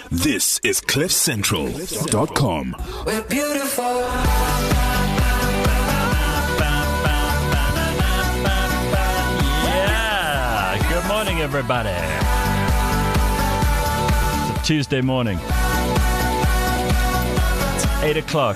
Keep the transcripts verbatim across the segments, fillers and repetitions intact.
This is cliff central dot com. We're beautiful. Yeah, good morning, everybody. It's a Tuesday morning. It's eight o'clock.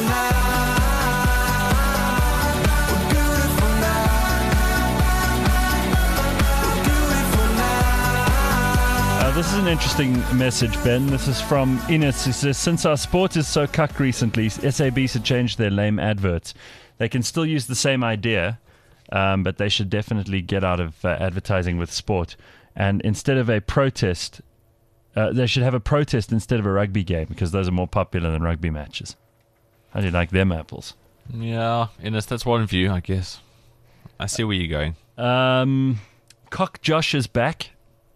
This is an interesting message, Ben. This is from Ines. He says, since our sport is so cucked recently, S A B should change their lame adverts. They can still use the same idea, um, but they should definitely get out of uh, advertising with sport. And instead of a protest, uh, they should have a protest instead of a rugby game, because those are more popular than rugby matches. How do you like them apples? Yeah, Ines, that's one view, I guess. I see where you're going. Um, Cock Josh is back.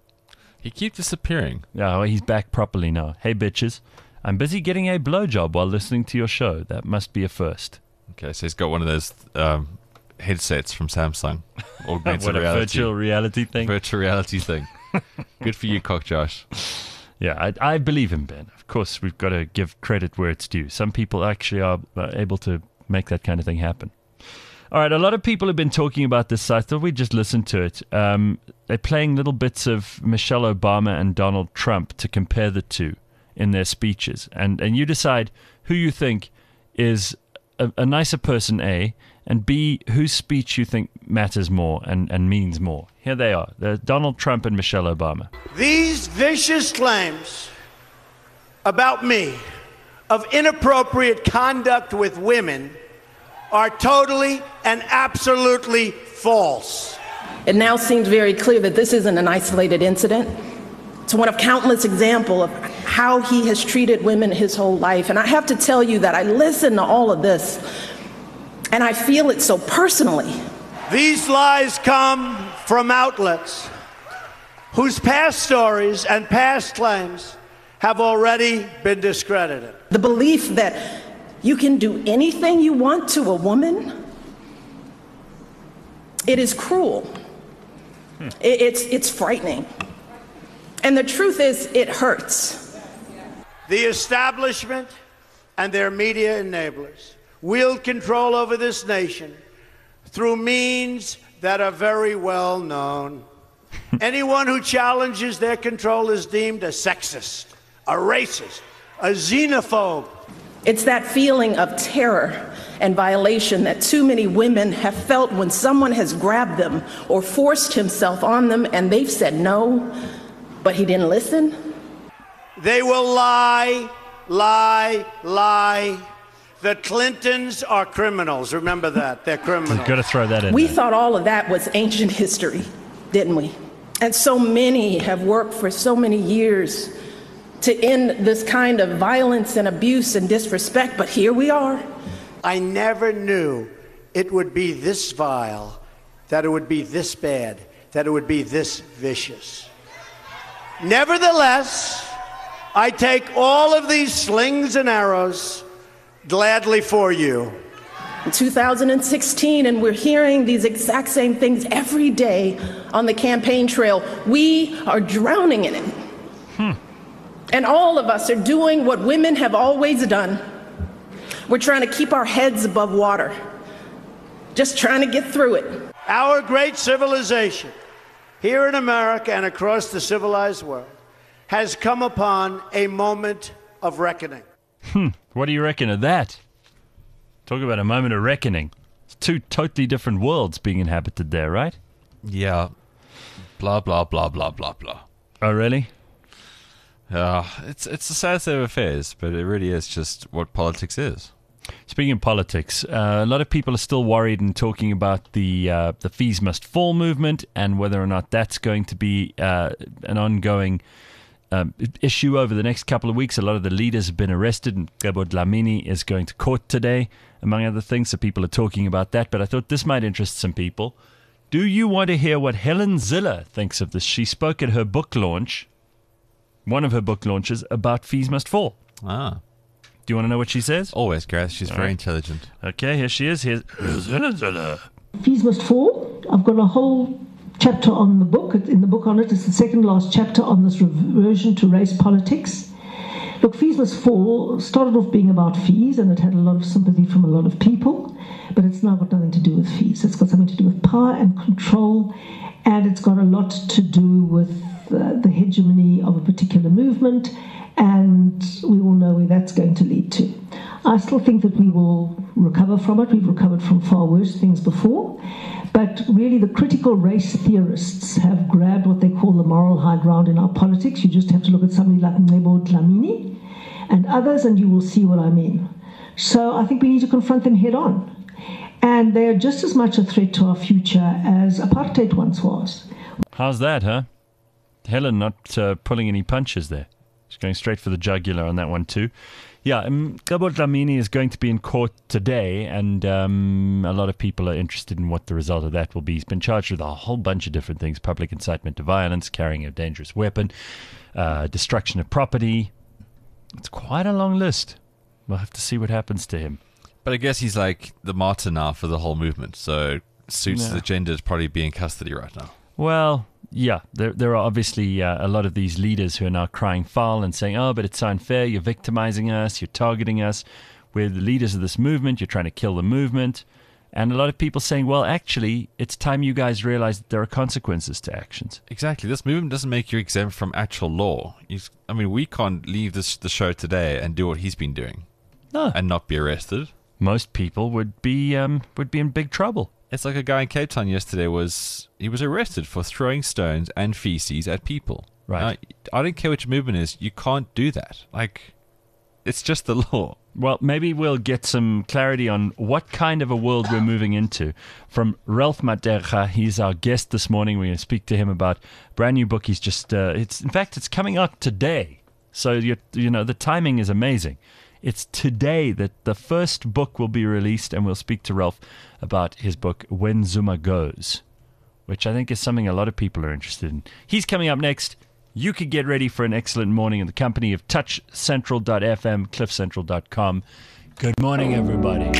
He keeps disappearing. Yeah, well, he's back properly now. Hey, bitches. I'm busy getting a blowjob while listening to your show. That must be a first. Okay, so he's got one of those um, headsets from Samsung. Augmented what, a reality. virtual reality thing? Virtual reality thing. Good for you, Cock Josh. Yeah, I, I believe him, Ben. Of course, we've got to give credit where it's due. Some people actually are uh, able to make that kind of thing happen. All right, a lot of people have been talking about this, so I thought we'd just listen to it. Um, they're playing little bits of Michelle Obama and Donald Trump to compare the two in their speeches. And and you decide who you think is a, a nicer person, A, and B, whose speech you think matters more and, and means more. Here they are. They're Donald Trump and Michelle Obama. These vicious claims about me of inappropriate conduct with women are totally and absolutely false. It now seems very clear that this isn't an isolated incident. It's one of countless examples of how he has treated women his whole life. And I have to tell you that I listen to all of this, and I feel it so personally. These lies come from outlets whose past stories and past claims have already been discredited. The belief that you can do anything you want to a woman, it is cruel. Hmm. It, it's, it's frightening. And the truth is, it hurts. The establishment and their media enablers wield control over this nation through means that are very well known. Anyone who challenges their control is deemed a sexist, a racist, a xenophobe. It's that feeling of terror and violation that too many women have felt when someone has grabbed them or forced himself on them and they've said no, but he didn't listen. They will lie, lie, lie. The Clintons are criminals. Remember that. They're criminals. We've got to throw that in. We there. thought all of that was ancient history, didn't we? And so many have worked for so many years to end this kind of violence and abuse and disrespect, but here we are. I never knew it would be this vile, that it would be this bad, that it would be this vicious. Nevertheless, I take all of these slings and arrows gladly for you. In two thousand sixteen, and we're hearing these exact same things every day on the campaign trail. We are drowning in it. Hmm. And all of us are doing what women have always done. We're trying to keep our heads above water, just trying to get through it. Our great civilization, here in America and across the civilized world, has come upon a moment of reckoning. Hmm. What do you reckon of that? Talk about a moment of reckoning. It's two totally different worlds being inhabited there, right? Yeah. Blah, blah, blah, blah, blah, blah. Oh, really? Uh, it's it's the sad state of affairs, but it really is just what politics is. Speaking of politics, uh, a lot of people are still worried and talking about the uh, the fees must fall movement and whether or not that's going to be uh, an ongoing um, issue over the next couple of weeks. A lot of the leaders have been arrested, and Gabo Dlamini is going to court today, among other things. So people are talking about that. But I thought this might interest some people. Do you want to hear what Helen Ziller thinks of this? She spoke at her book launch. One of her book launches about fees must fall. Ah. Do you want to know what she says? Always, Gareth. She's All very right. intelligent. Okay, here she is. Here's Fees must fall. I've got a whole chapter on the book. In the book on it, it's the second last chapter on this reversion to race politics. Look, Fees Must Fall started off being about fees, and it had a lot of sympathy from a lot of people, but it's now got nothing to do with fees. It's got something to do with power and control, and it's got a lot to do with uh, the hegemony of a particular movement, and we all know where that's going to lead to. I still think that we will recover from it. We've recovered from far worse things before. But really, the critical race theorists have grabbed what they call the moral high ground in our politics. You just have to look at somebody like Ngcebo Dlamini and others, and you will see what I mean. So I think we need to confront them head on. And they are just as much a threat to our future as apartheid once was. How's that, huh? Helen not uh, pulling any punches there. She's going straight for the jugular on that one too. Yeah, Ngcebo Dlamini is going to be in court today, and um, a lot of people are interested in what the result of that will be. He's been charged with a whole bunch of different things: public incitement to violence, carrying a dangerous weapon, uh, destruction of property. It's quite a long list. We'll have to see what happens to him. But I guess he's like the martyr now for the whole movement, so it suits Yeah. the agenda to probably be in custody right now. Well, yeah, there there are obviously uh, a lot of these leaders who are now crying foul and saying, oh, but it's unfair, you're victimizing us, you're targeting us, we're the leaders of this movement, you're trying to kill the movement. And a lot of people saying, well, actually, it's time you guys realize that there are consequences to actions. Exactly. This movement doesn't make you exempt from actual law. You, I mean, we can't leave this the show today and do what he's been doing No. and not be arrested. Most people would be um, would be in big trouble. It's like a guy in Cape Town yesterday was he was arrested for throwing stones and feces at people. Right. Now, I don't care what your movement is. You can't do that. Like, it's just the law. Well, maybe we'll get some clarity on what kind of a world we're moving into from Ralph Materga. He's our guest this morning. We're going to speak to him about a brand new book. He's just, uh, it's in fact, it's coming out today. So, you you know, the timing is amazing. It's today that the first book will be released, and we'll speak to Ralph about his book, When Zuma Goes, which I think is something a lot of people are interested in. He's coming up next. You could get ready for an excellent morning in the company of touch central dot f m, cliff central dot com. Good morning, everybody.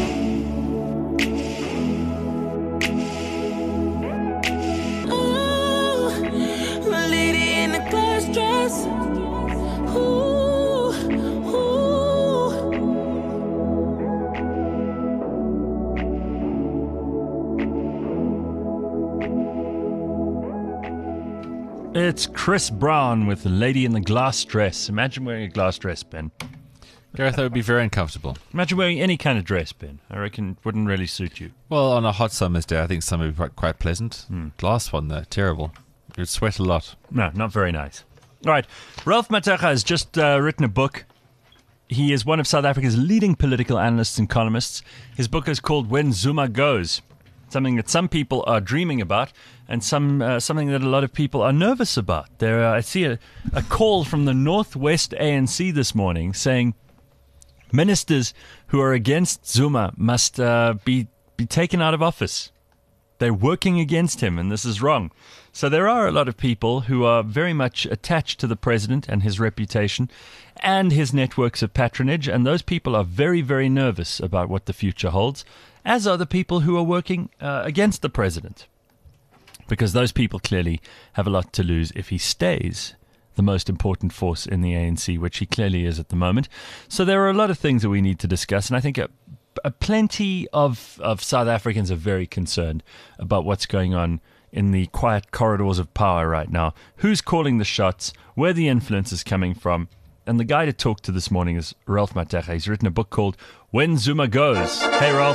It's Chris Brown with the Lady in the Glass Dress. Imagine wearing a glass dress, Ben. Gareth, that would be very uncomfortable. Imagine wearing any kind of dress, Ben. I reckon it wouldn't really suit you. Well, on a hot summer's day, I think some would be quite, quite pleasant. Mm. Glass one, though, terrible. You'd sweat a lot. No, not very nice. All right, Ralph Materga has just uh, written a book. He is one of South Africa's leading political analysts and columnists. His book is called When Zuma Goes, something that some people are dreaming about, and some uh, something that a lot of people are nervous about. There, uh, I see a, a call from the Northwest A N C this morning saying ministers who are against Zuma must uh, be be taken out of office. They're working against him, and this is wrong. So there are a lot of people who are very much attached to the president and his reputation and his networks of patronage, and those people are very, very nervous about what the future holds, as are the people who are working uh, against the president, because those people clearly have a lot to lose if he stays the most important force in the A N C, which he clearly is at the moment. So there are a lot of things that we need to discuss, and I think a, a plenty of, of South Africans are very concerned about what's going on in the quiet corridors of power right now. Who's calling the shots, where the influence is coming from. And the guy to talk to this morning is Ralph Materga. He's written a book called When Zuma Goes. Hey, Ralph.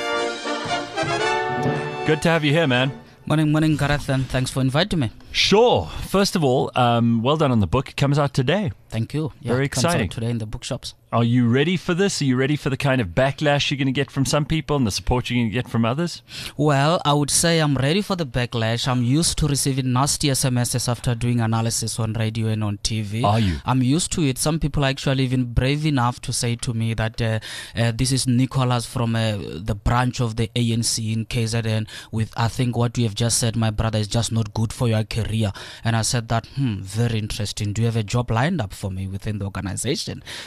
Good to have you here, man. Morning, morning, Gareth, and thanks for inviting me. Sure. First of all, um, well done on the book. It comes out today. Thank you. Yeah, Very it comes exciting. out today in the bookshops. Are you ready for this? Are you ready for the kind of backlash you're going to get from some people and the support you're going to get from others? Well, I would say I'm ready for the backlash. I'm used to receiving nasty S M Ses after doing analysis on radio and on T V. Are you? I'm used to it. Some people are actually even brave enough to say to me that uh, uh, this is Nicholas from uh, the branch of the A N C in K Z N with, I think what you have just said, my brother, is just not good for your career. And I said that, hmm, very interesting. Do you have a job lined up for me within the organization? Maybe I've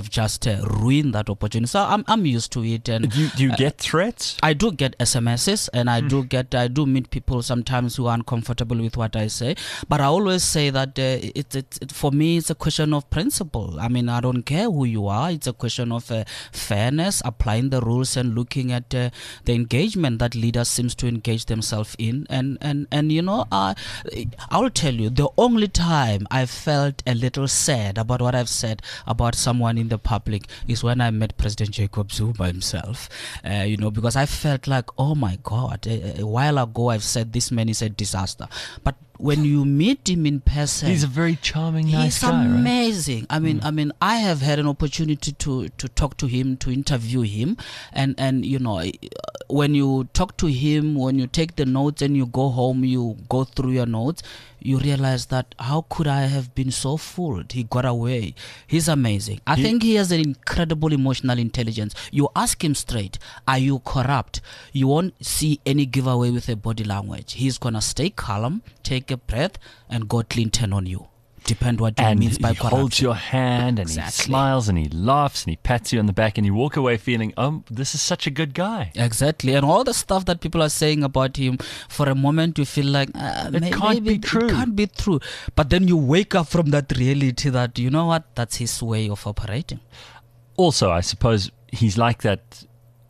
have just uh, ruined that opportunity. So I'm I'm used to it. And do you, do you uh, get threats? I do get S M Ses, and I Mm. do get I do meet people sometimes who are uncomfortable with what I say. But I always say that uh, it, it, it for me it's a question of principle. I mean, I don't care who you are. It's a question of uh, fairness, applying the rules, and looking at uh, the engagement that leaders seems to engage themselves in. And and and you know, uh, I'll tell you, the only time I felt a little sad about what I've said about someone in the public is when I met President Jacob Zuma himself. Uh, you know, because I felt like, oh my God, a, a while ago I've said this man is a disaster. But when you meet him in person, He's a very charming, nice he's guy, right? amazing. I mean, I mean, I have had an opportunity to, to talk to him, to interview him, and and you know, when you talk to him, when you take the notes and you go home, you go through your notes, you realize that how could I have been so fooled? He got away. He's amazing. I He- think he has an incredible emotional intelligence. You ask him straight, are you corrupt? You won't see any giveaway with a body language. He's gonna stay calm, take a breath, and go Clinton on you. Depend what he And means by he corruption. holds your hand and Exactly. he smiles and he laughs and he pats you on the back and you walk away feeling, oh, this is such a good guy. Exactly, and all the stuff that people are saying about him, for a moment you feel like uh, It may- can't maybe be true. It can't be true, but then you wake up from that reality that you know what, that's his way of operating. Also, I suppose he's like that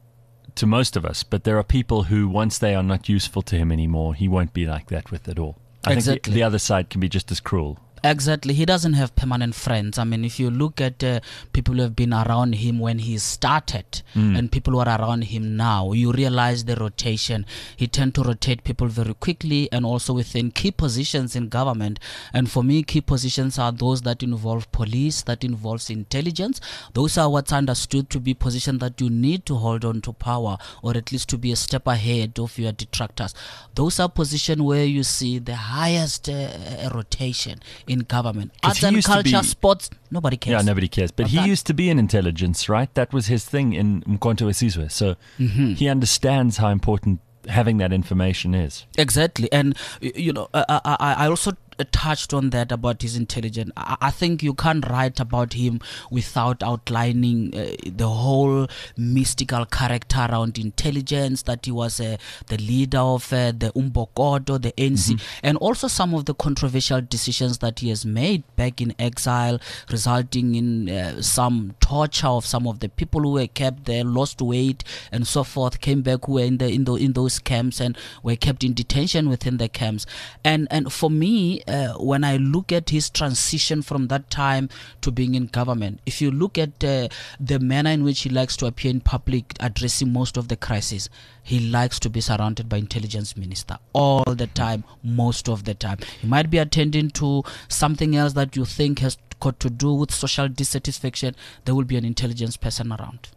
to most of us, but there are people who, once they are not useful to him anymore, he won't be like that with at all. I think Exactly. the, the other side can be just as cruel. Exactly. He doesn't have permanent friends. I mean, if you look at uh, people who have been around him when he started and people who are around him now, you realize the rotation. He tend to rotate people very quickly and also within key positions in government. And for me, key positions are those that involve police, that involves intelligence. Those are what's understood to be positions that you need to hold on to power, or at least to be a step ahead of your detractors. Those are positions where you see the highest uh, rotation in government. 'Cause Arts he and used to culture, be- sports, nobody cares. Yeah, nobody cares. But But he that- used to be in intelligence, right? That was his thing in Mkhonto weSizwe. So he understands how important having that information is. Exactly. And, y- you know, I, I, I also touched on that about his intelligence. I, I think you can't write about him without outlining uh, the whole mystical character around intelligence, that he was uh, the leader of uh, the Umbokodo, the A N C, and also some of the controversial decisions that he has made back in exile, resulting in uh, some torture of some of the people who were kept there, lost weight and so forth, came back, who were in the in, the, in those camps and were kept in detention within the camps. And and for me, uh, when I look at his transition from that time to being in government, if you look at uh, the manner in which he likes to appear in public, addressing most of the crises, he likes to be surrounded by intelligence minister all the time, most of the time. He might be attending to something else that you think has got to do with social dissatisfaction. There will be an intelligence person around.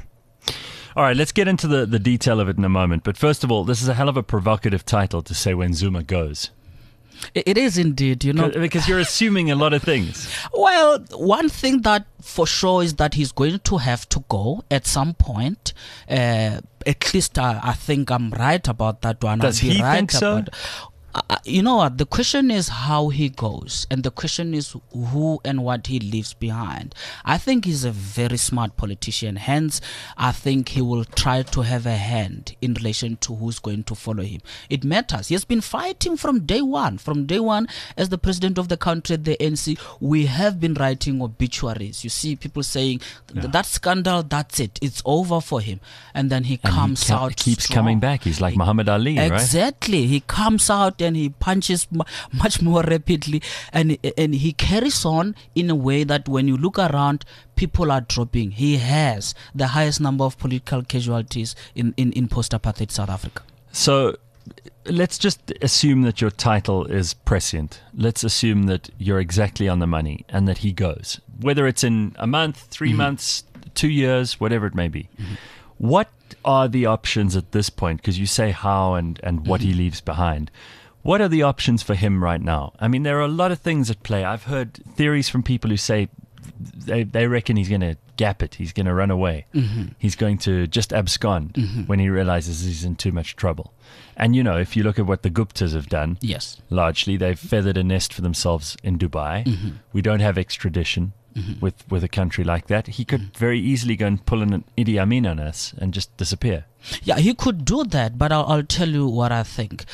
All right, let's get into the, the detail of it in a moment. But first of all, this is a hell of a provocative title to say when Zuma goes. It, it is indeed, you know. Because you're assuming a lot of things. Well, one thing that for sure is that he's going to have to go at some point. Uh, at least I, I think I'm right about that one. Does I'll be he right think so? about- Uh, you know what? The question is how he goes, and the question is who and what he leaves behind. I think he's a very smart politician. Hence, I think he will try to have a hand in relation to who's going to follow him. It matters. He has been fighting from day one. From day one, as the president of the country, the A N C, we have been writing obituaries. You see people saying th- that scandal, that's it. It's over for him. And then he And comes he ca- out keeps strong. coming back. He's like Muhammad Ali, right? Exactly. He comes out and he punches mu- much more rapidly, and and he carries on in a way that when you look around, people are dropping. He has the highest number of political casualties in, in, in post-apartheid South Africa. So let's just assume that your title is prescient. Let's assume that you're exactly on the money and that he goes. Whether it's in a month, three Mm-hmm. months, two years, whatever it may be. What are the options at this point? Because you say how and, and what he leaves behind. What are the options for him right now? I mean, there are a lot of things at play. I've heard theories from people who say they, they reckon he's going to gap it. He's going to run away. Mm-hmm. He's going to just abscond when he realizes he's in too much trouble. And, you know, if you look at what the Guptas have done, Yes. largely they've feathered a nest for themselves in Dubai. We don't have extradition. mm-hmm. with, with a country like that. He could mm-hmm. very easily go and pull an Idi Amin on us and just disappear. Yeah, he could do that, but I'll, I'll tell you what I think.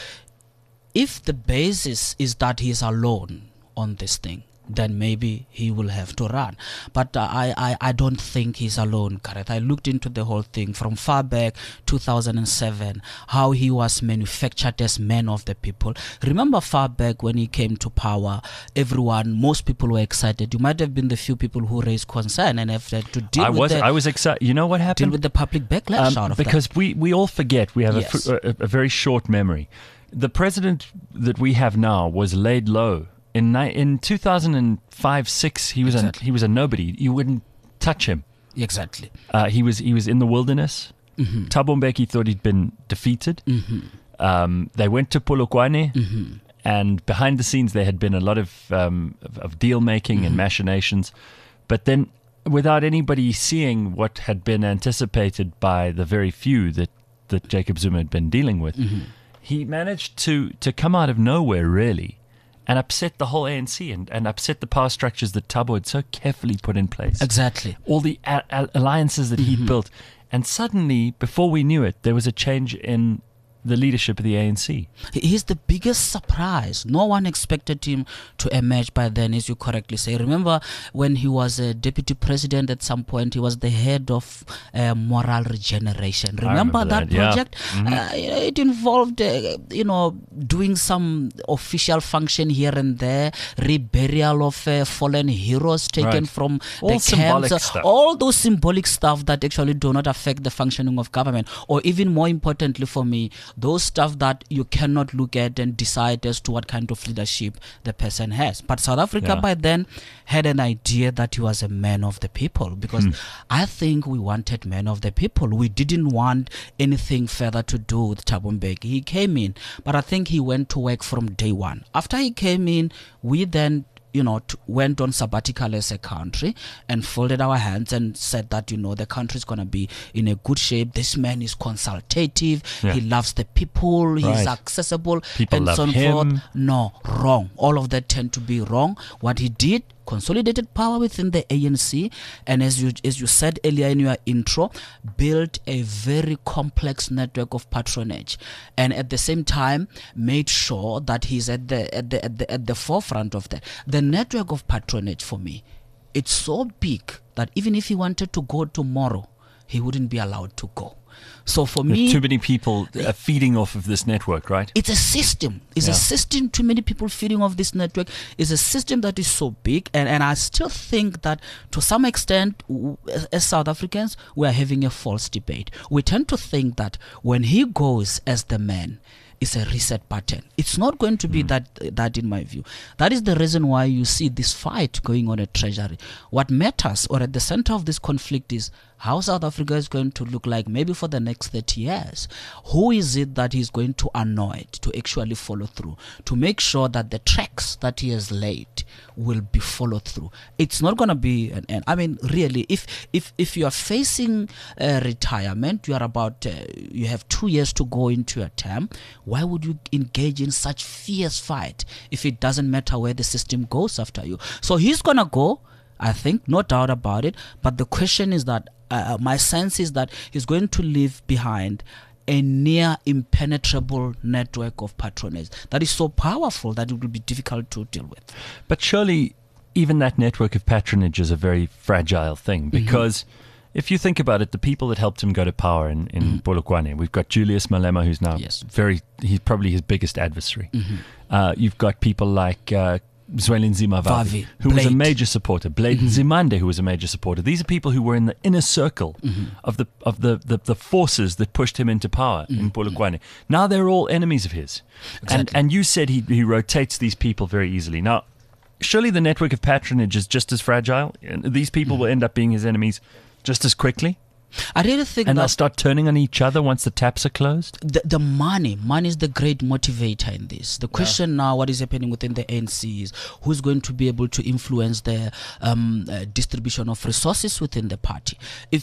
If the basis is that he's alone on this thing, then maybe he will have to run. But uh, I, I, I don't think he's alone, Gareth. I looked into the whole thing from far back, two thousand seven, how he was manufactured as man of the people. Remember far back when he came to power, everyone, most people were excited. You might have been the few people who raised concern and have had to deal I with was, the... I was excited. You know what happened? Deal with the public backlash um, out of because that. we, we all forget. We have Yes. a, a, a very short memory. The president that we have now was laid low. In ni- in two thousand five six, he was Exactly. a, he was a nobody. You wouldn't touch him. Exactly. Uh, he was he was in the wilderness. Mm-hmm. Thabo Mbeki thought he'd been defeated. Mm-hmm. Um, they went to Polokwane, Mm-hmm. and behind the scenes there had been a lot of um, of, of deal making Mm-hmm. and machinations. But then, without anybody seeing what had been anticipated by the very few that, that Jacob Zuma had been dealing with, Mm-hmm. he managed to to come out of nowhere, really, and upset the whole A N C and, and upset the power structures that Thabo had so carefully put in place. Exactly. All the a- a- alliances that Mm-hmm. he'd built. And suddenly, before we knew it, there was a change in the leadership of the A N C. He's the biggest surprise. No one expected him to emerge by then, as you correctly say. Remember when he was a deputy president at some point, he was the head of uh, Moral Regeneration. Remember, remember that, that, yeah. project? Mm-hmm. Uh, it involved, uh, you know, doing some official function here and there, reburial of uh, fallen heroes taken Right. from All the symbolic camps. stuff. All those symbolic stuff that actually do not affect the functioning of government. Or even more importantly for me, those stuff that you cannot look at and decide as to what kind of leadership the person has. But South Africa Yeah. by then had an idea that he was a man of the people, because Hmm. I think we wanted men of the people. We didn't want anything further to do with Thabo Mbeki. He came in, but I think he went to work from day one. After he came in, we then you know, t- went on sabbatical as a country and folded our hands and said that, you know, the country is going to be in a good shape. This man is consultative. Yeah. He loves the people. He's Right. accessible. People and love so on him. forth. No, wrong. All of that tend to be wrong. What he did, consolidated power within the A N C, and as you as you said earlier in your intro, built a very complex network of patronage, and at the same time made sure that he's at the at the at the, at the forefront of that. The network of patronage, for me, it's so big that even if he wanted to go tomorrow, he wouldn't be allowed to go. So for There are me, too many people are feeding off of this network, right? it's a system. It's Yeah. a system. Too many people feeding off this network. It's a system that is so big, and, and I still think that to some extent, w- as, as South Africans, we are having a false debate. We tend to think that when he goes as the man, it's a reset button. It's not going to be mm. that that in my view. That is the reason why you see this fight going on at Treasury. What matters, or at the center of this conflict, is how South Africa is going to look like maybe for the next thirty years. Who is it that he's going to anoint to actually follow through, to make sure that the tracks that he has laid will be followed through? It's not going to be an end. I mean, really, if if if you are facing uh, retirement, you are about, uh, you have two years to go into your term, why would you engage in such fierce fight if it doesn't matter where the system goes after you? So he's going to go, I think, no doubt about it. But the question is that, uh, my sense is that he's going to leave behind a near impenetrable network of patronage that is so powerful that it will be difficult to deal with. But surely even that network of patronage is a very fragile thing, because mm-hmm. if you think about it, the people that helped him go to power in, in mm-hmm. Polokwane, we've got Julius Malema, who's now yes. very, he's probably his biggest adversary. Mm-hmm. Uh, you've got people like uh, Zwelinzima Vavi, who Blade. was a major supporter. Blade mm-hmm. Nzimande, who was a major supporter. These are people who were in the inner circle mm-hmm. of the of the, the, the forces that pushed him into power mm-hmm. in Polokwane. Now they're all enemies of his. Exactly. And and you said he he rotates these people very easily. Now, surely the network of patronage is just as fragile. And these people mm-hmm. will end up being his enemies just as quickly. I really think and that they'll start turning on each other once the taps are closed. The, the money, money is the great motivator in this. The question yeah. now, what is happening within the A N C is who's going to be able to influence the um, uh, distribution of resources within the party. If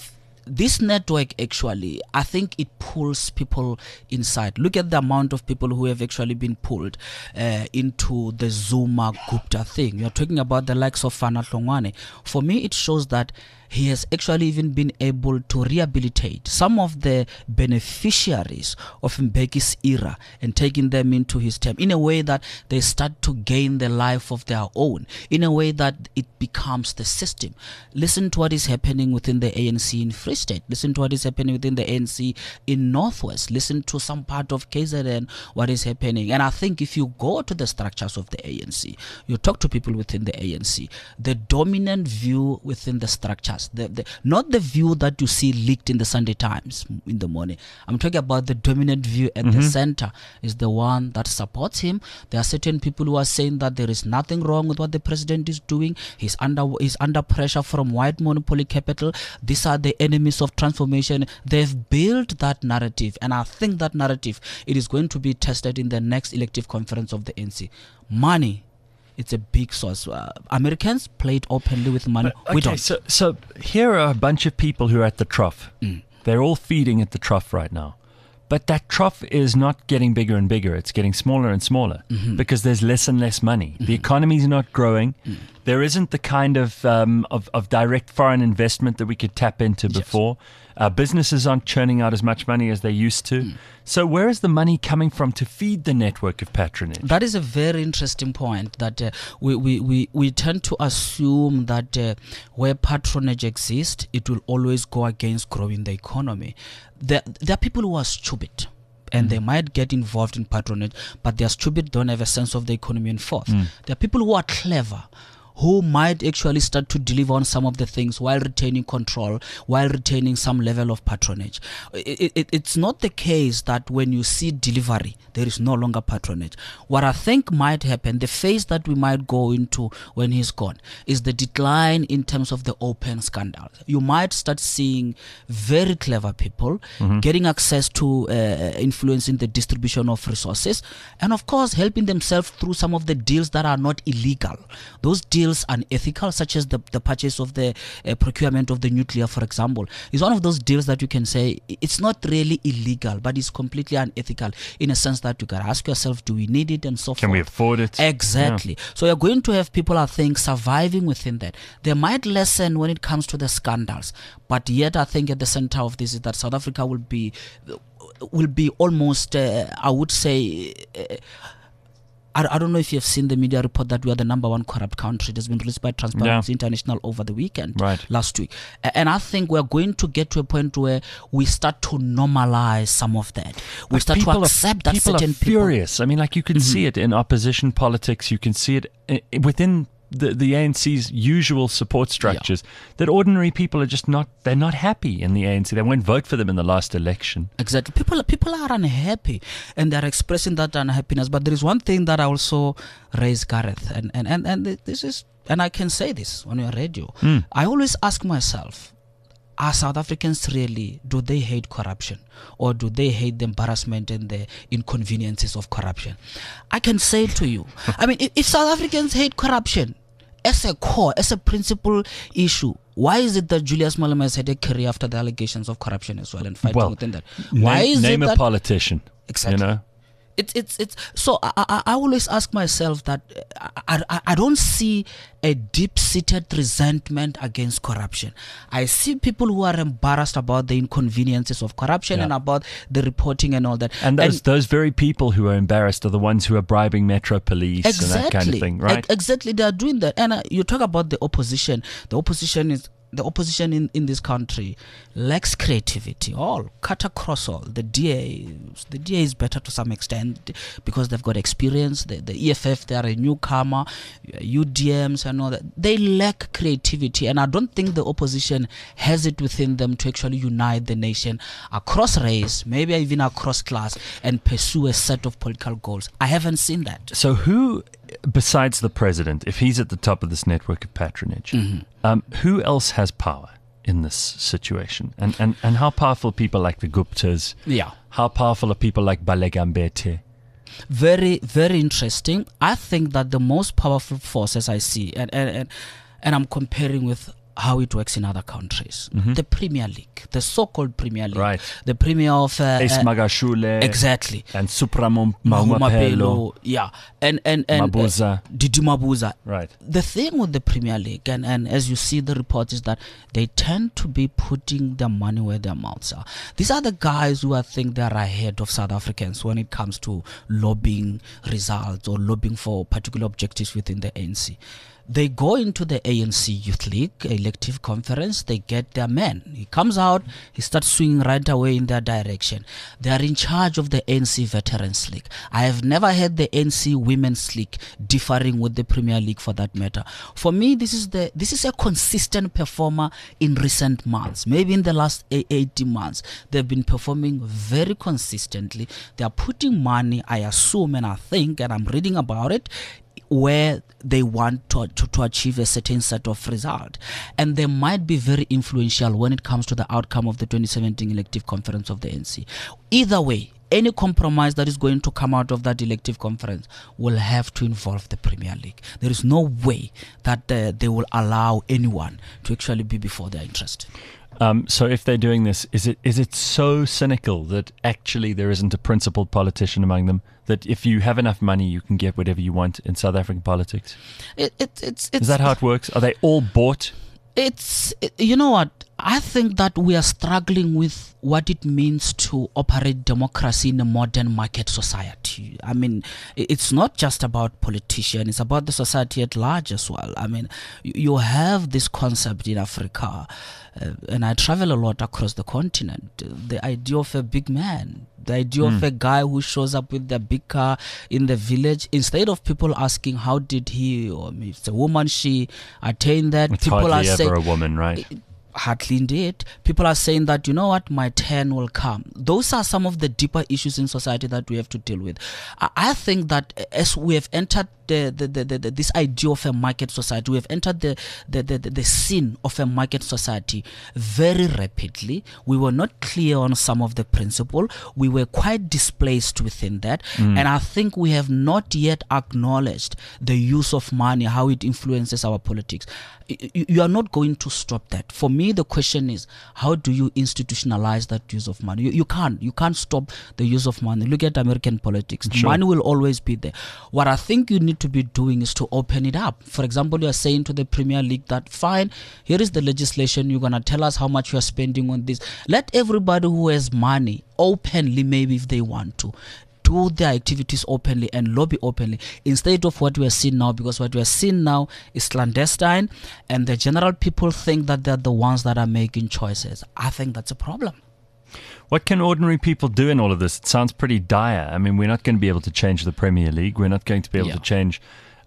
this network actually, I think it pulls people inside. Look at the amount of people who have actually been pulled uh, into the Zuma Gupta thing. You're talking about the likes of Fana Hlongwane. For me, it shows that he has actually even been able to rehabilitate some of the beneficiaries of Mbeki's era and taking them into his term in a way that they start to gain the life of their own, in a way that it becomes the system. Listen to what is happening within the A N C in Free State. Listen to what is happening within the A N C in Northwest. Listen to some part of K Z N, what is happening. And I think if you go to the structures of the A N C, you talk to people within the A N C, the dominant view within the structures, The, the, not the view that you see leaked in the Sunday Times in the morning. I'm talking about the dominant view at mm-hmm. the center is the one that supports him. There are certain people who are saying that there is nothing wrong with what the president is doing. He's under he's under pressure from white monopoly capital. These are the enemies of transformation. They've built that narrative, and I think that narrative, it is going to be tested in the next elective conference of the A N C. Money. It's a big source. Uh, Americans play it openly with money. But, okay, we don't. So, so here are a bunch of people who are at the trough. Mm. They're all feeding at the trough right now. But that trough is not getting bigger and bigger. It's getting smaller and smaller mm-hmm. because there's less and less money. Mm-hmm. The economy is not growing. Mm. There isn't the kind of, um, of of direct foreign investment that we could tap into Yes. before. Uh, businesses aren't churning out as much money as they used to. Mm. So where is the money coming from to feed the network of patronage? That is a very interesting point, that uh, we, we, we, we tend to assume that uh, where patronage exists, it will always go against growing the economy. There, there are people who are stupid, and mm. they might get involved in patronage, but they are stupid, don't have a sense of the economy and forth. Mm. There are people who are clever, who might actually start to deliver on some of the things while retaining control, while retaining some level of patronage. It, it, it's not the case that when you see delivery, there is no longer patronage. What I think might happen, the phase that we might go into when he's gone, is the decline in terms of the open scandals. You might start seeing very clever people mm-hmm. getting access to uh, influence in the distribution of resources, and of course helping themselves through some of the deals that are not illegal. Those deals unethical, such as the, the purchase of the uh, procurement of the nuclear, for example, is one of those deals that you can say it's not really illegal, but it's completely unethical in a sense that you can ask yourself, do we need it, and so forth. Can we afford it? Exactly. Yeah. So you're going to have people, I think, surviving within that. They might lessen when it comes to the scandals, but yet I think at the center of this is that South Africa will be will be almost, uh, I would say, uh, I, I don't know if you've seen the media report that we are the number one corrupt country. It has been released by Transparency yeah. International over the weekend, right. last week. And I think we're going to get to a point where we start to normalize some of that. We like start to accept are, that people certain are furious. people... I mean, like you can mm-hmm. see it in opposition politics. You can see it uh, within the, the A N C's usual support structures, yeah. that ordinary people are just not, they're not happy in the A N C. They won't vote for them in the last election. Exactly. People, people are unhappy, and they're expressing that unhappiness. But there is one thing that I also raise, Gareth, and, and, and, and this is, and I can say this on your radio. Mm. I always ask myself, are South Africans really, do they hate corruption, or do they hate the embarrassment and the inconveniences of corruption? I can say to you, I mean, if, if South Africans hate corruption as a core, as a principal issue, why is it that Julius Malema has had a career after the allegations of corruption as well and fighting well, within that? Why name, is name it a that, politician? Exactly. You know? It's it's it's so I, I I always ask myself that I, I I don't see a deep-seated resentment against corruption. I see people who are embarrassed about the inconveniences of corruption yeah. and about the reporting and all that. And those and, those very people who are embarrassed are the ones who are bribing Metro Police exactly, and that kind of thing, right? Exactly, they are doing that. And uh, you talk about the opposition. The opposition is. The opposition in, in this country lacks creativity. All cut across all. The D A, the D A is better to some extent because they've got experience. The, the E F F, they are a newcomer. U D Ms and all that. They lack creativity, and I don't think the opposition has it within them to actually unite the nation across race, maybe even across class, and pursue a set of political goals. I haven't seen that. So who, besides the president, if he's at the top of this network of patronage, mm-hmm. um, who else has power in this situation? And, and and how powerful people like the Guptas? Yeah. How powerful are people like Baleka Mbete? Very, very interesting. I think that the most powerful forces I see, and and, and, and I'm comparing with how it works in other countries. Mm-hmm. The Premier League, the so-called Premier League, right. the Premier of uh, Ace uh, Magashule, exactly, and Supramum Mahumapelo, yeah, and and and Mabuza, uh, Didi Mabuza. Right. The thing with the Premier League, and and as you see the reports, is that they tend to be putting their money where their mouths are. These are the guys who I think they are ahead of South Africans when it comes to lobbying results or lobbying for particular objectives within the A N C. They go into the A N C Youth League elective conference, they get their man. He comes out, he starts swinging right away in their direction. They are in charge of the A N C Veterans League. I have never heard the A N C Women's League differing with the Premier League for that matter. For me, this is the this is a consistent performer in recent months. Maybe in the last eighteen months, they've been performing very consistently. They are putting money, I assume and I think, and I'm reading about it, where they want to, to, to achieve a certain set of result. And they might be very influential when it comes to the outcome of the twenty seventeen elective conference of the A N C. Either way, any compromise that is going to come out of that elective conference will have to involve the Premier League. There is no way that uh, they will allow anyone to actually be before their interest. Um, so if they're doing this, is it is it so cynical that actually there isn't a principled politician among them? That if you have enough money, you can get whatever you want in South African politics? It, it, it's, it's, is that how it works? Are they all bought? It's, it, you know what? I think that we are struggling with what it means to operate democracy in a modern market society. I mean, it's not just about politicians, it's about the society at large as well. I mean, you have this concept in Africa, uh, and I travel a lot across the continent, the idea of a big man. The idea mm. of a guy who shows up with the big car in the village, instead of people asking how did he, or if it's a woman, she attain that. It's people hardly are ever saying, a woman, right? Hardly indeed. People are saying that, you know what, my turn will come. Those are some of the deeper issues in society that we have to deal with. I, I think that as we have entered the, the, the, the, this idea of a market society, we have entered the, the, the, the, the scene of a market society very rapidly. We were not clear on some of the principle. We were quite displaced within that. Mm. And I think we have not yet acknowledged the use of money, how it influences our politics. You, you are not going to stop that. For me, the question is, how do you institutionalize that use of money? You, you can't. You can't stop the use of money. Look at American politics. Sure. Money will always be there. What I think you need to be doing is to open it up. For example, you are saying to the Premier League that, fine, here is the legislation. You're going to tell us how much you are spending on this. Let everybody who has money openly, maybe if they want to, do their activities openly and lobby openly, instead of what we are seeing now, because what we are seeing now is clandestine and the general people think that they're the ones that are making choices. I think that's a problem. What can ordinary people do in all of this? It sounds pretty dire. I mean, we're not going to be able to change the Premier League. We're not going to be able yeah. to change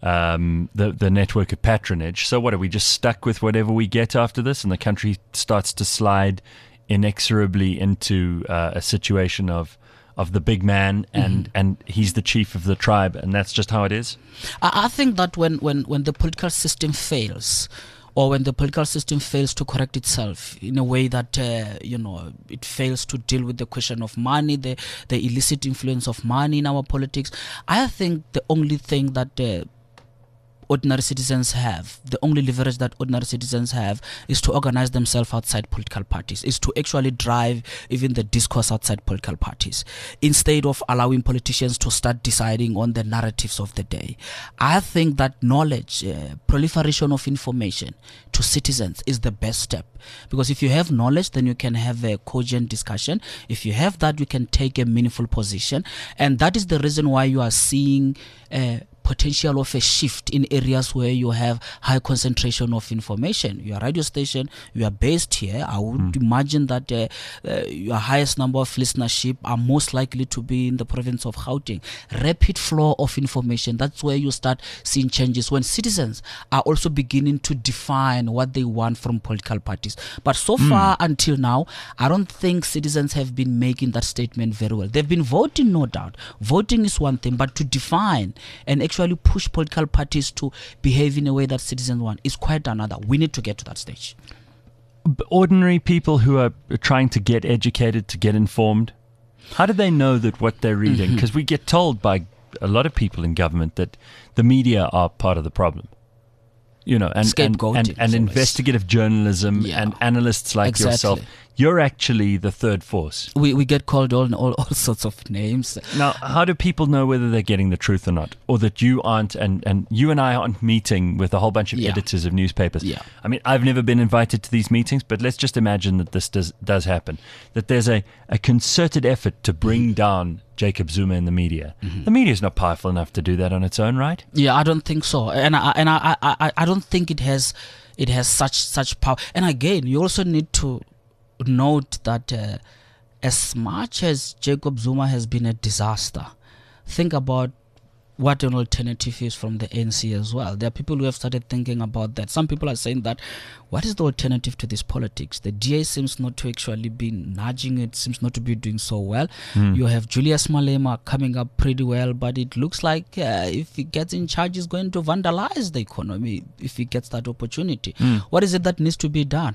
um, the, the network of patronage. So what, are we just stuck with whatever we get after this and the country starts to slide inexorably into uh, a situation of of the big man and, mm-hmm. and he's the chief of the tribe and that's just how it is? I, I think that when, when, when the political system fails, or when the political system fails to correct itself in a way that, uh, you know, it fails to deal with the question of money, the, the illicit influence of money in our politics, I think the only thing that uh, ordinary citizens have, the only leverage that ordinary citizens have is to organize themselves outside political parties, is to actually drive even the discourse outside political parties, instead of allowing politicians to start deciding on the narratives of the day. I think that knowledge, uh, proliferation of information to citizens is the best step. Because if you have knowledge, then you can have a cogent discussion. If you have that, you can take a meaningful position. And that is the reason why you are seeing uh, potential of a shift in areas where you have high concentration of information. Your radio station, you are based here. I would mm. imagine that uh, uh, your highest number of listenership are most likely to be in the province of Gauteng. Rapid flow of information, that's where you start seeing changes when citizens are also beginning to define what they want from political parties. But so mm. far until now, I don't think citizens have been making that statement very well. They've been voting, no doubt. Voting is one thing, but to define and actually push political parties to behave in a way that citizens want is quite another. We need to get to that stage. Ordinary people who are trying to get educated, to get informed, how do they know that what they're reading? Because mm-hmm. we get told by a lot of people in government that the media are part of the problem. you know, and and, and, and investigative journalism yeah. and analysts like exactly. yourself. You're actually the third force. We we get called all, all all sorts of names. Now, how do people know whether they're getting the truth or not, or that you aren't, and, and you and I aren't meeting with a whole bunch of yeah. editors of newspapers? Yeah. I mean, I've never been invited to these meetings, but let's just imagine that this does does happen. That there's a, a concerted effort to bring mm-hmm. down Jacob Zuma in the media. Mm-hmm. The media is not powerful enough to do that on its own, right? Yeah, I don't think so, and I and I I, I don't think it has it has such such power. And again, you also need to note that uh, as much as Jacob Zuma has been a disaster, think about what an alternative is from the A N C as well. There are people who have started thinking about that. Some people are saying that, what is the alternative to this politics? The D A seems not to actually be nudging it, seems not to be doing so well. Mm. You have Julius Malema coming up pretty well, but it looks like uh, if he gets in charge, he's going to vandalize the economy if he gets that opportunity. Mm. What is it that needs to be done?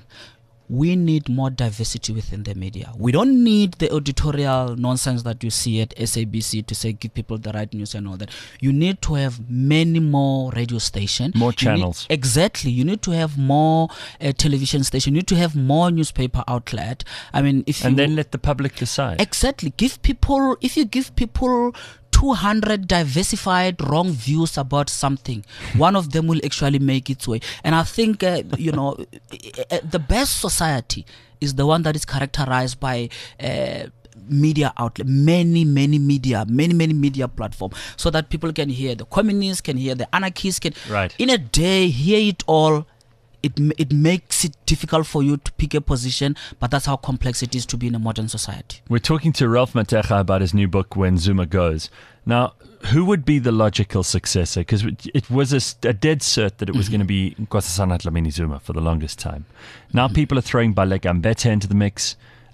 We need more diversity within the media. We don't need the editorial nonsense that you see at S A B C to say give people the right news and all that. You need to have many more radio stations. More channels. You need, exactly. You need to have more uh, television stations. You need to have more newspaper outlet. I mean, if And you, then let the public decide. Exactly. Give people, if you give people two hundred diversified wrong views about something, one of them will actually make its way. And I think, uh, you know, the best society is the one that is characterized by uh, media outlet, many, many media, many, many media platforms, so that people can hear the communists, can hear the anarchists, can, right. in a day, hear it all. It it makes it difficult for you to pick a position, but that's how complex it is to be in a modern society. We're talking to Ralph Mateja about his new book, When Zuma Goes. Now, who would be the logical successor? Because it was a, a dead cert that it was mm-hmm. going to be Nkosazana Dlamini Zuma for the longest time. Now mm-hmm. people are throwing Baleka Mbete into the mix.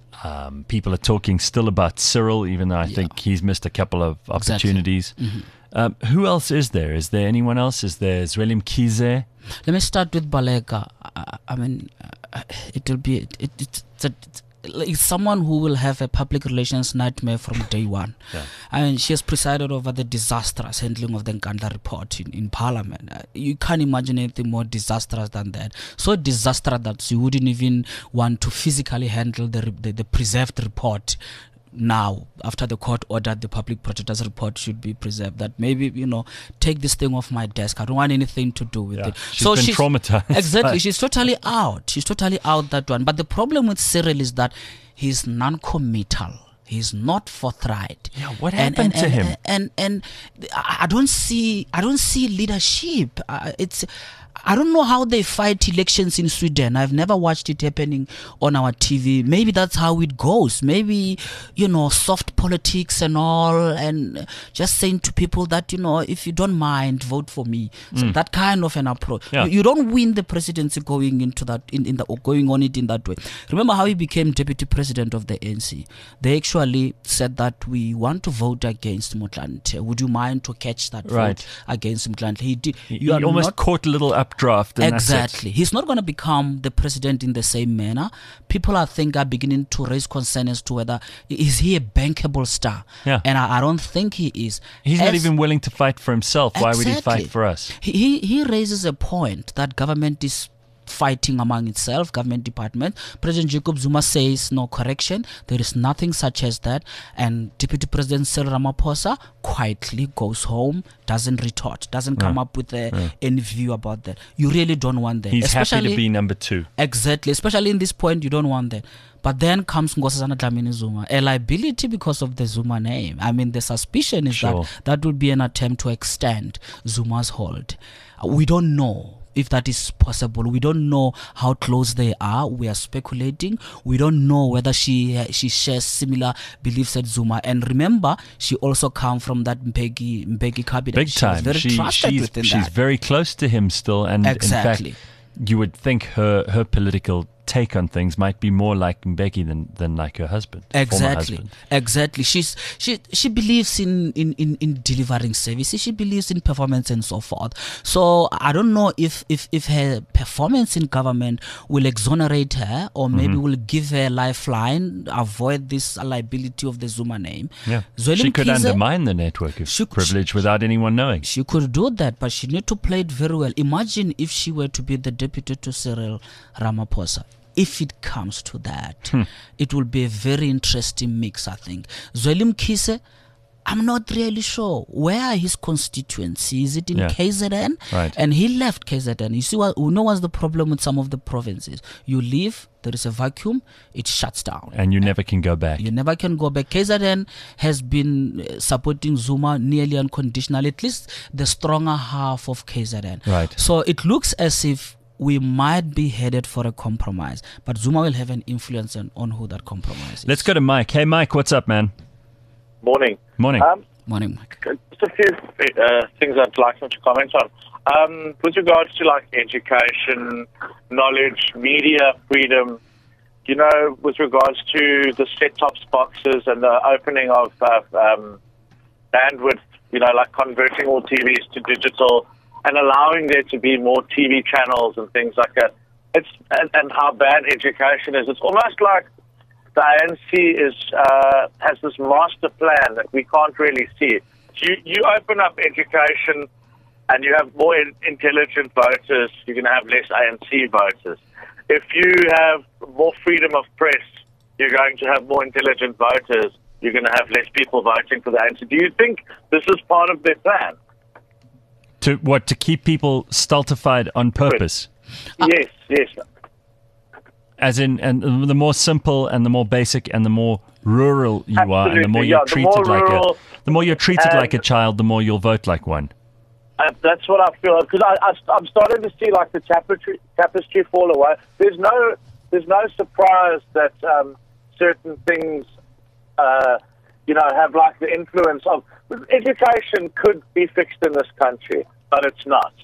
Um, people are talking still about Cyril, even though I yeah. think he's missed a couple of opportunities. Exactly. Mm-hmm. Um, who else is there? Is there anyone else? Is there Zweli Mkhize? Let me start with Baleka. I, I mean, uh, it will be it, it, it's, it's, it's someone who will have a public relations nightmare from day one. Yeah. I mean, she has presided over the disastrous handling of the Nkandla report in, in Parliament. Uh, you can't imagine anything more disastrous than that. So disastrous that you wouldn't even want to physically handle the the, the preserved report. Now, after the court ordered the public protector's report should be preserved, that maybe, you know, take this thing off my desk. I don't want anything to do with yeah. it. She's so been she's traumatized. Exactly. She's totally out. She's totally out, that one. But the problem with Cyril is that he's non-committal. He's not forthright. Yeah, what happened and, and, to and, him? And, and and I don't see I don't see leadership. Uh, it's I don't know how they fight elections in Sweden. I've never watched it happening on our T V. Maybe that's how it goes. Maybe, you know, soft politics and all, and just saying to people that, you know, if you don't mind, vote for me. So mm. that kind of an approach. Yeah. You, you don't win the presidency going into that, in, in the or going on it in that way. Remember how he became deputy president of the A N C? They actually said that we want to vote against Motlanthe. Would you mind to catch that right. vote against Motlanthe? He did. He, he almost not, caught a little updraft. And exactly. He's not going to become the president in the same manner. People, I think, are beginning to raise concern as to whether is he a bankable star. Yeah. And I, I don't think he is. He's as, not even willing to fight for himself. Exactly. Why would he fight for us? He, he he raises a point that government is fighting among itself, government department. President Jacob Zuma says no correction. There is nothing such as that. And Deputy President Cyril Ramaphosa quietly goes home, doesn't retort, doesn't come yeah. up with a, yeah. any view about that. You really don't want that. He's especially, happy to be number two. Exactly. Especially in this point, you don't want that. But then comes Nkosazana Dlamini Zuma, a liability because of the Zuma name. I mean, the suspicion is sure. that that would be an attempt to extend Zuma's hold. We don't know if that is possible. We don't know how close they are. We are speculating. We don't know whether she she shares similar beliefs as Zuma. And remember, she also comes from that Mbeki Mbeki cabinet. Big time. She was very she, trusted she's, within she's that. very close to him still. And exactly. in fact, you would think her, her political take on things might be more like Mbeki than, than like her husband. Exactly, husband. exactly. She's she she believes in, in, in, in delivering services. She believes in performance and so forth. So I don't know if, if, if her performance in government will exonerate her, or maybe mm-hmm. will give her a lifeline, avoid this liability of the Zuma name. Yeah, Zweli she could Mkhize, undermine the network of she, privilege she, without anyone knowing. She could do that, but she need to play it very well. Imagine if she were to be the deputy to Cyril Ramaphosa. If it comes to that, hmm. it will be a very interesting mix, I think. Zweli Mkhize, I'm not really sure. Where are his constituency? Is it in yeah. K Z N? Right. And he left K Z N. You see, what, you know what's the problem with some of the provinces? You leave, there is a vacuum, it shuts down. And you never can go back. You never can go back. K Z N has been supporting Zuma nearly unconditionally, at least the stronger half of K Z N. Right. So it looks as if we might be headed for a compromise, but Zuma will have an influence on, on who that compromise is. Let's go to Mike. Hey, Mike, what's up, man? Morning. Morning. Um, Morning, Mike. Just a few uh, things I'd like them to comment on. Um, with regards to like education, knowledge, media freedom, you know, with regards to the set-top boxes and the opening of uh, um, bandwidth, you know, like converting all T Vs to digital and allowing there to be more T V channels and things like that. It's and, and how bad education is. It's almost like the A N C is uh, has this master plan that we can't really see. You you open up education, and you have more in, intelligent voters. You're going to have less A N C voters. If you have more freedom of press, you're going to have more intelligent voters. You're going to have less people voting for the A N C. Do you think this is part of their plan? To what? To keep people stultified on purpose? Yes, yes. As in, and the more simple and the more basic and the more rural you Absolutely, are, and the more you're yeah, the treated more like rural, a, the more you're treated like a child, the more you'll vote like one. Uh, that's what I feel, because I, I, I'm starting to see like the tapestry, tapestry fall away. There's no, there's no surprise that um, certain things, uh, you know, have like the influence of education could be fixed in this country, but it's not.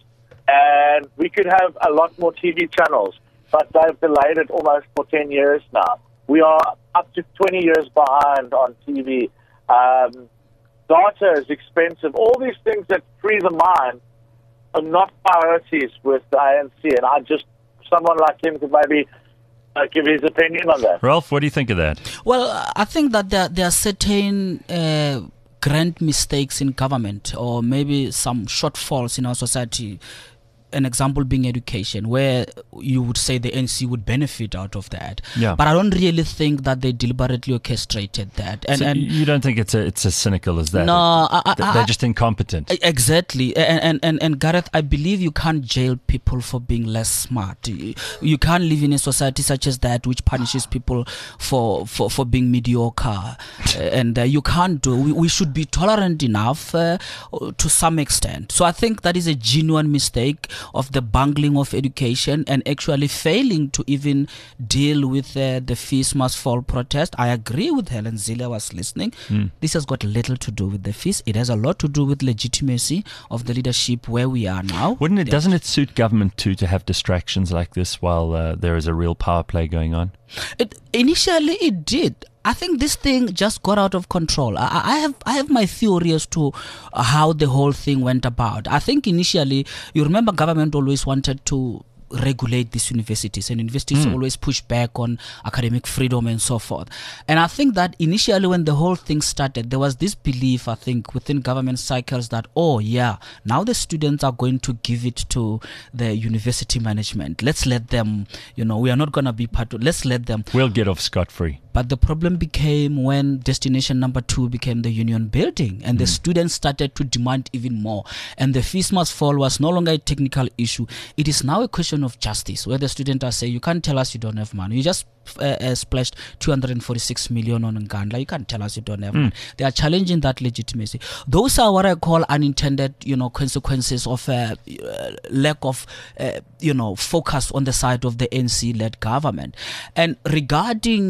And we could have a lot more T V channels, but they've delayed it almost for ten years now. We are up to twenty years behind on T V. Um, data is expensive. All these things that free the mind are not priorities with the A N C. And I just, someone like him could maybe uh, give his opinion on that. Ralph, what do you think of that? Well, I think that there, there are certain uh, grand mistakes in government, or maybe some shortfalls in our society. An example being education, where you would say the N C would benefit out of that. Yeah. But I don't really think that they deliberately orchestrated that. And, so and you don't think it's a, it's as cynical as that? No, I, I, they're just incompetent. Exactly. And, and and and Gareth, I believe you can't jail people for being less smart. You, you can't live in a society such as that which punishes people for for, for being mediocre. uh, and uh, you can't do. We, we should be tolerant enough uh, to some extent. So I think that is a genuine mistake of the bungling of education and actually failing to even deal with uh, the fees must fall protest. I agree with Helen Zille, I was listening. Mm. This has got little to do with the fees. It has a lot to do with legitimacy of the leadership where we are now. Wouldn't it? Yeah. Doesn't it suit government too to have distractions like this while uh, there is a real power play going on? It, initially, it did. I think this thing just got out of control. I, I have I have my theory as to how the whole thing went about. I think initially, you remember, government always wanted to regulate these universities, and universities mm. always push back on academic freedom and so forth. And I think that initially when the whole thing started, there was this belief, I think, within government cycles that, oh yeah, now the students are going to give it to the university management. Let's let them, you know, we are not going to be part of, let's let them. We'll get off scot-free. But the problem became when destination number two became the union building, and mm. the students started to demand even more. And the fees must fall was no longer a technical issue. It is now a question of justice, where the students are saying, you can't tell us you don't have money. You just uh, uh, splashed two hundred forty-six million on Ngandla. You can't tell us you don't have mm. money. They are challenging that legitimacy. Those are what I call unintended, you know, consequences of uh, uh, lack of, uh, you know, focus on the side of the N C-led government. And regarding the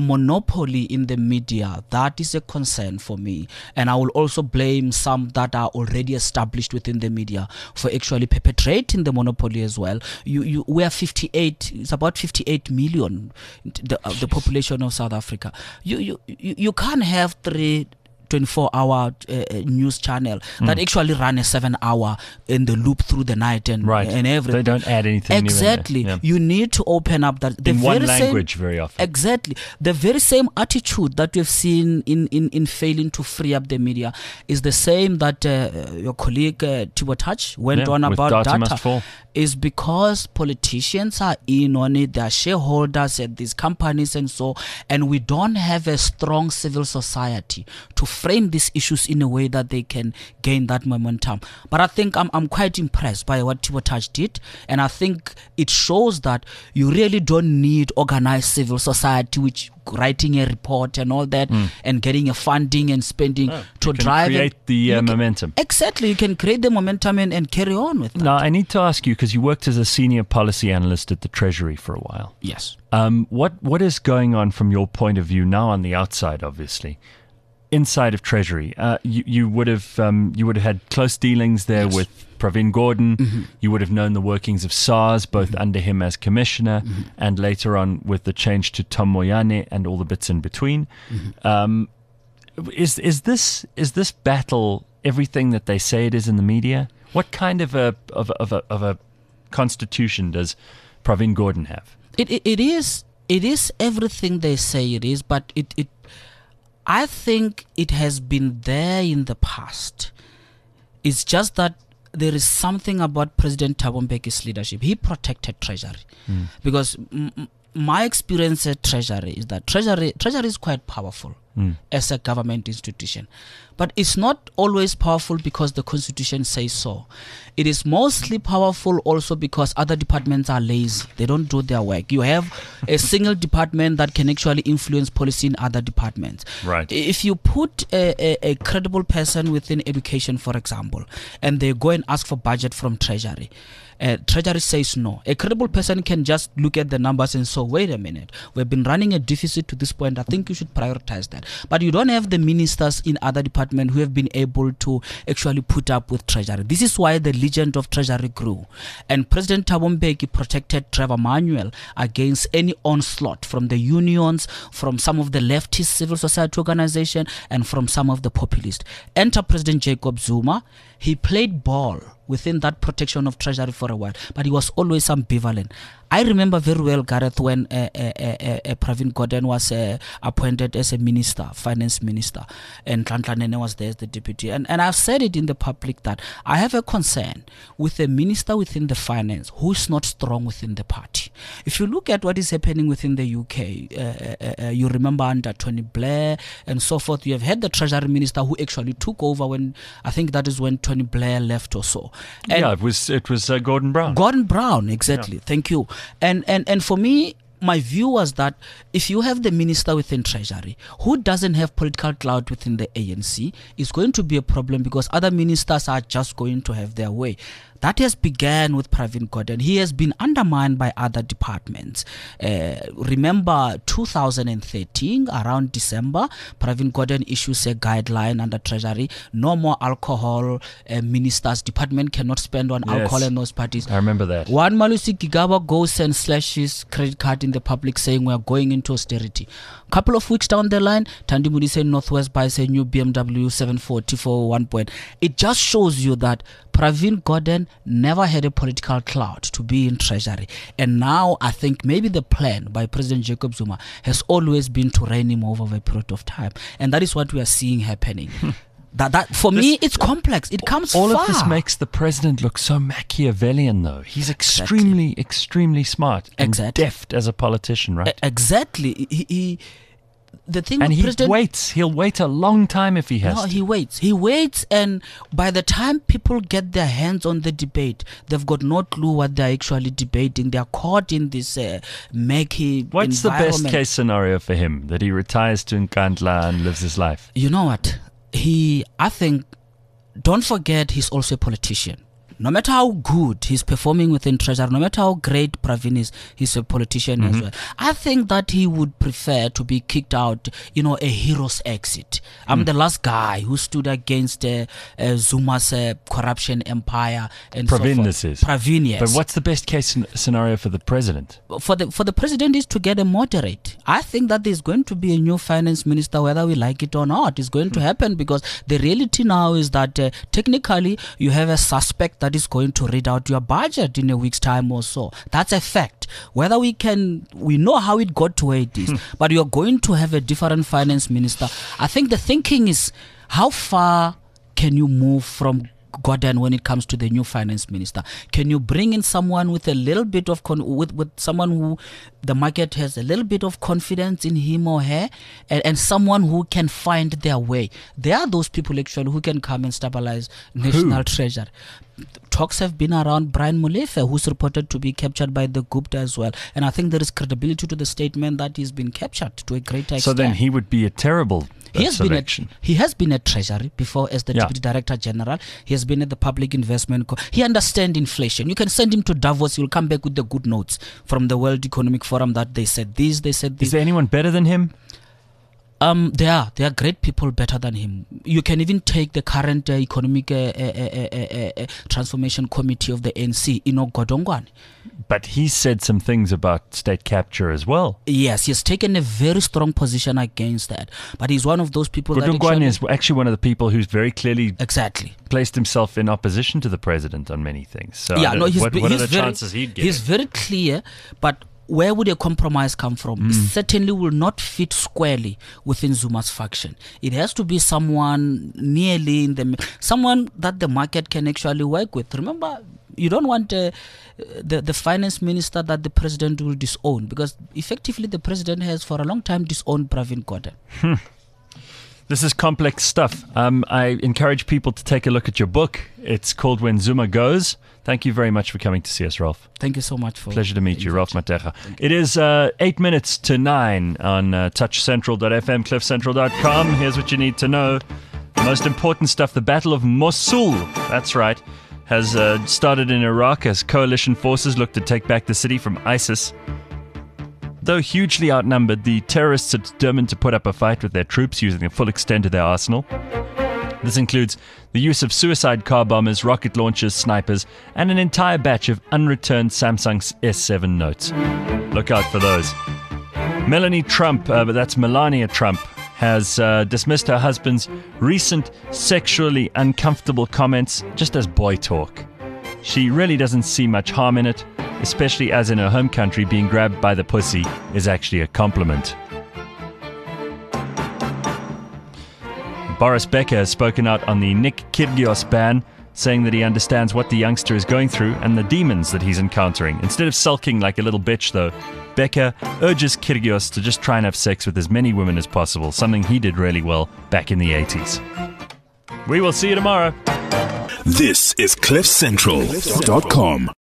monopoly in the media, that is a concern for me. And I will also blame some that are already established within the media for actually perpetrating the monopoly as well. You, you, we are fifty-eight, it's about fifty-eight million, the, uh, the population of South Africa. You, you, you, you can't have three twenty-four hour uh, news channel that mm. actually run a seven hour in the loop through the night and right. and everything. They don't add anything exactly. new in there. Yeah. You need to open up that the in very one language same, very often. Exactly. The very same attitude that we've seen in, in, in failing to free up the media is the same that uh, your colleague uh, Thibaut Touch went yeah, on about data. data. Must fall. Is because politicians are in on it, they are shareholders at these companies and so, and we don't have a strong civil society to frame these issues in a way that they can gain that momentum. But I think I'm I'm quite impressed by what Thibaut Touch did, and I think it shows that you really don't need organized civil society which writing a report and all that mm. and getting a funding and spending no, to you can drive create it. the uh, can, momentum. Exactly, you can create the momentum and, and carry on with that. Now, I need to ask you, because you worked as a senior policy analyst at the Treasury for a while. Yes. Um, what what is going on from your point of view now on the outside, obviously? Inside of Treasury, uh, you, you would have um, you would have had close dealings there yes. with Pravin Gordhan. Mm-hmm. You would have known the workings of SARS, both mm-hmm. under him as commissioner mm-hmm. and later on with the change to Tom Moyane and all the bits in between. Mm-hmm. Um, is is this is this battle everything that they say it is in the media? What kind of a of a, of a, of a constitution does Pravin Gordhan have? It, it it is it is everything they say it is, but it it. I think it has been there in the past. It's just that there is something about President Thabo Mbeki's leadership. He protected Treasury. Mm. Because m- my experience at Treasury is that Treasury Treasury is quite powerful mm. as a government institution. But it's not always powerful because the Constitution says so. It is mostly powerful also because other departments are lazy. They don't do their work. You have a single department that can actually influence policy in other departments. Right. If you put a, a, a credible person within education, for example, and they go and ask for budget from Treasury, Uh, Treasury says no. A credible person can just look at the numbers and say, wait a minute, we've been running a deficit to this point. I think you should prioritize that. But you don't have the ministers in other departments who have been able to actually put up with Treasury. This is why the legend of Treasury grew. And President Thabo Mbeki protected Trevor Manuel against any onslaught from the unions, from some of the leftist civil society organization, and from some of the populists. Enter President Jacob Zuma. He played ball within that protection of Treasury for a while, but he was always ambivalent. I remember very well, Gareth, when uh, uh, uh, uh, Pravin Gordhan was uh, appointed as a minister, finance minister, and Nhlanhla Nene was there as the deputy. And, and I've said it in the public that I have a concern with a minister within the finance who is not strong within the party. If you look at what is happening within the U K, uh, uh, uh, you remember under Tony Blair and so forth, you have had the Treasury Minister who actually took over when, I think that is when Tony Blair left or so. And yeah, it was it was uh, Gordon Brown. Gordon Brown, exactly. Yeah. Thank you. And, and and for me, my view was that if you have the minister within Treasury who doesn't have political clout within the A N C, it's going to be a problem because other ministers are just going to have their way. That has begun with Pravin Gordhan. He has been undermined by other departments. Uh, remember two thousand thirteen, around December, Pravin Gordhan issues a guideline under Treasury. No more alcohol. Uh, ministers, department cannot spend on yes, alcohol and those parties. I remember that. One Malusi Gigaba goes and slashes credit card in the public saying we are going into austerity. Couple of weeks down the line, Thandi Modise Northwest buys a new B M W seven forty for one point. It just shows you that Pravin Gordhan never had a political clout to be in Treasury. And now I think maybe the plan by President Jacob Zuma has always been to rein him over a period of time. And that is what we are seeing happening. that that For this, me, it's complex. It comes all far. Of this makes the president look so Machiavellian, though. He's extremely, exactly. extremely smart and exactly. deft as a politician, right? Exactly. He... he The thing and with he President, waits. He'll wait a long time if he has no, to. he waits. He waits, and by the time people get their hands on the debate, they've got no clue what they're actually debating. They're caught in this uh, murky What's the best environment. case scenario for him? That he retires to Nkandla and lives his life? You know what? He, I think, don't forget he's also a politician. no matter how good he's performing within Treasury, no matter how great Pravin is, he's a politician mm-hmm. as well. I think that he would prefer to be kicked out, you know, a hero's exit. I'm mm. the last guy who stood against uh, uh, Zuma's uh, corruption empire and Pravin, so forth. This is. Pravin, yes. But what's the best case scenario for the president? For the for the president is to get a moderate. I think that there's going to be a new finance minister, whether we like it or not. It's going mm. to happen because the reality now is that uh, technically you have a suspect that is going to read out your budget in a week's time or so. That's a fact. Whether we can, we know how it got to where it is, but you're going to have a different finance minister. I think the thinking is, how far can you move from Gordhan when it comes to the new finance minister? Can you bring in someone with a little bit of con- with with someone who the market has a little bit of confidence in him or her, and, and someone who can find their way? There are those people actually who can come and stabilize national who? treasury. Talks have been around Brian Molefe, who's reported to be captured by the Gupta as well, and I think there is credibility to the statement that he's been captured to a great extent. So then he would be a terrible He has, been at, he has been at Treasury before as the yeah. Deputy Director General. He has been at the Public Investment Co- He understands inflation. You can send him to Davos. He will come back with the good notes from the World Economic Forum that they said this, they said this. Is there anyone better than him? Um, there are. There are great people better than him. You can even take the current uh, Economic uh, uh, uh, uh, uh, Transformation Committee of the A N C, Enoch Godongwana. But he said some things about state capture as well. Yes, he has taken a very strong position against that. But he's one of those people that actually, is actually one of the people who's very clearly exactly placed himself in opposition to the president on many things. So yeah, no, he's, what, what he's are the very, chances he'd get? He's very clear, but where would a compromise come from? Mm. It certainly will not fit squarely within Zuma's faction. It has to be someone nearly in the someone that the market can actually work with. Remember, you don't want uh, the the finance minister that the president will disown, because effectively the president has for a long time disowned Pravin Gordhan. Hmm. This is complex stuff. Um, I encourage people to take a look at your book. It's called When Zuma Goes. Thank you very much for coming to see us, Ralph. Thank you so much for pleasure to meet you, Ralph Mateja. It is uh, eight minutes to nine on uh, touch central dot f m, cliff central dot com. Here's what you need to know. The most important stuff, the Battle of Mosul, that's right, has uh, started in Iraq as coalition forces look to take back the city from ISIS. Though hugely outnumbered, the terrorists are determined to put up a fight with their troops using the full extent of their arsenal. This includes the use of suicide car bombers, rocket launchers, snipers, and an entire batch of unreturned Samsung S seven notes. Look out for those. Melanie Trump, uh, but that's Melania Trump, has uh, dismissed her husband's recent sexually uncomfortable comments just as boy talk. She really doesn't see much harm in it, especially as in her home country being grabbed by the pussy is actually a compliment. Boris Becker has spoken out on the Nick Kyrgios ban, saying that he understands what the youngster is going through and the demons that he's encountering. Instead of sulking like a little bitch, though, Becker urges Kyrgios to just try and have sex with as many women as possible, something he did really well back in the eighties. We will see you tomorrow. This is cliff central dot com.